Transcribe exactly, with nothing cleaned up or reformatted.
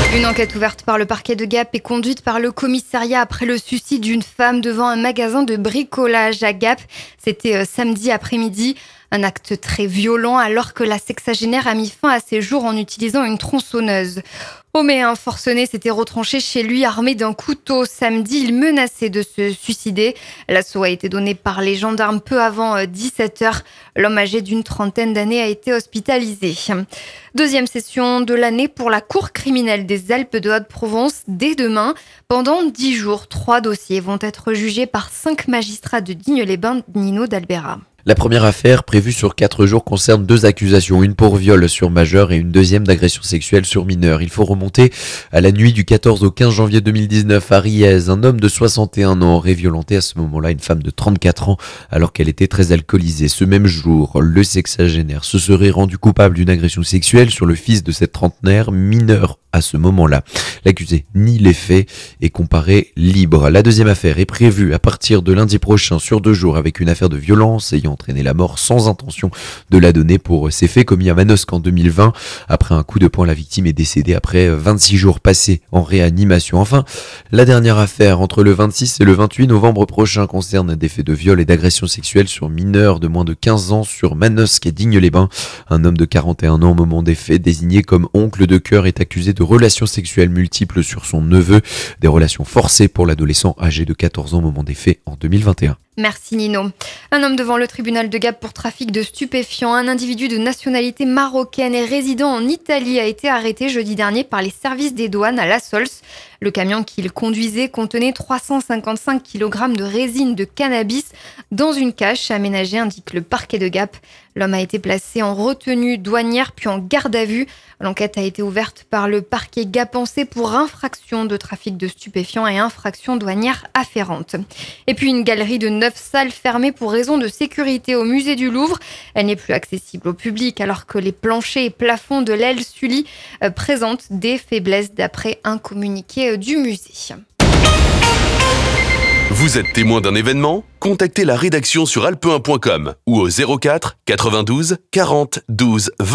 Une enquête ouverte par le parquet de Gap et conduite par le commissariat après le suicide d'une femme devant un magasin de bricolage à Gap. C'était euh, samedi après-midi. Un acte très violent alors que la sexagénaire a mis fin à ses jours en utilisant une tronçonneuse. Oh mais un forcené s'était retranché chez lui armé d'un couteau. Samedi, il menaçait de se suicider. L'assaut a été donné par les gendarmes peu avant dix-sept heures. L'homme âgé d'une trentaine d'années a été hospitalisé. Deuxième session de l'année pour la Cour criminelle des Alpes de Haute-Provence dès demain. Pendant dix jours, trois dossiers vont être jugés par cinq magistrats de Digne-les-Bains, Nino d'Albera. La première affaire, prévue sur quatre jours, concerne deux accusations, une pour viol sur majeur et une deuxième d'agression sexuelle sur mineur. Il faut remonter à la nuit du quatorze au quinze janvier deux mille dix-neuf à Riez. Un homme de soixante et un ans aurait violenté à ce moment-là une femme de trente-quatre ans alors qu'elle était très alcoolisée. Ce même jour, le sexagénaire se serait rendu coupable d'une agression sexuelle sur le fils de cette trentenaire mineur à ce moment-là. L'accusé nie les faits et comparé libre. La deuxième affaire est prévue à partir de lundi prochain sur deux jours avec une affaire de violence ayant entraîné la mort sans intention de la donner pour ces faits commis à Manosque en deux mille vingt. Après un coup de poing, la victime est décédée après vingt-six jours passés en réanimation. Enfin, la dernière affaire entre le vingt-six et le vingt-huit novembre prochain concerne des faits de viol et d'agression sexuelle sur mineurs de moins de quinze ans sur Manosque et Digne-les-Bains. Un homme de quarante et un ans au moment des faits, désigné comme oncle de cœur, est accusé de relations sexuelles multiples sur son neveu, des relations forcées pour l'adolescent âgé de quatorze ans au moment des faits en deux mille vingt et un. Merci Nino. Un homme devant le tribunal de Gap pour trafic de stupéfiants. Un individu de nationalité marocaine et résident en Italie a été arrêté jeudi dernier par les services des douanes à La Sols. Le camion qu'il conduisait contenait trois cent cinquante-cinq kilogrammes de résine de cannabis dans une cache aménagée, indique le parquet de Gap. L'homme a été placé en retenue douanière puis en garde à vue. L'enquête a été ouverte par le parquet gapençais pour infraction de trafic de stupéfiants et infraction douanière afférente. Et puis une galerie de neuf salles fermées pour raison de sécurité au musée du Louvre. Elle n'est plus accessible au public alors que les planchers et plafonds de l'aile Sully euh, présentent des faiblesses d'après un communiqué euh, du musée. Vous êtes témoin d'un événement ? Contactez la rédaction sur alpe un point com ou au zéro quatre quatre-vingt-douze quarante douze vingt.